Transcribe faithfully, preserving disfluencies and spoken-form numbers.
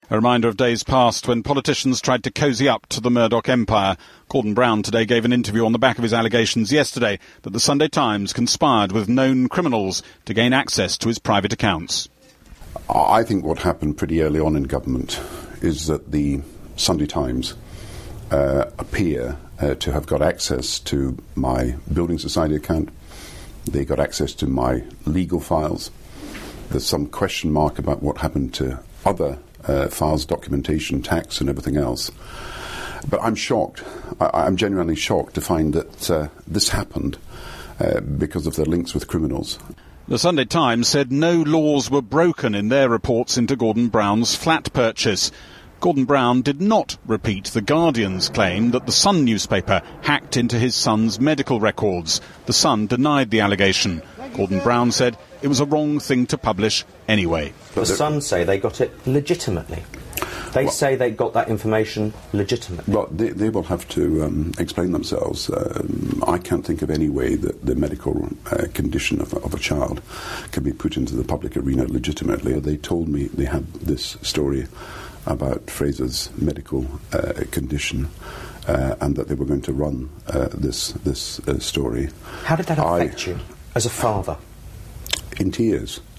A reminder of days past when politicians tried to cosy up to the Murdoch empire. Gordon Brown today gave an interview on the back of his allegations yesterday that the Sunday Times conspired with known criminals to gain access to his private accounts. I think what happened pretty early on in government is that the Sunday Times uh, appear uh, to have got access to my Building Society account. They got access to my legal files. There's some question mark about what happened to other uh, files, documentation, tax and everything else. But I'm shocked. I, I'm genuinely shocked to find that uh, this happened uh, because of their links with criminals. The Sunday Times said no laws were broken in their reports into Gordon Brown's flat purchase. Gordon Brown did not repeat The Guardian's claim that the Sun newspaper hacked into his son's medical records. The Sun denied the allegation. Gordon Brown said it was a wrong thing to publish anyway. The Sun say they got it legitimately. They well, say they got that information legitimately. Well, they, they will have to um, explain themselves. Um, I can't think of any way that the medical uh, condition of, of a child can be put into the public arena legitimately. They told me they had this story about Fraser's medical uh, condition uh, and that they were going to run uh, this this uh, story. How did that affect I, you as a father? In tears.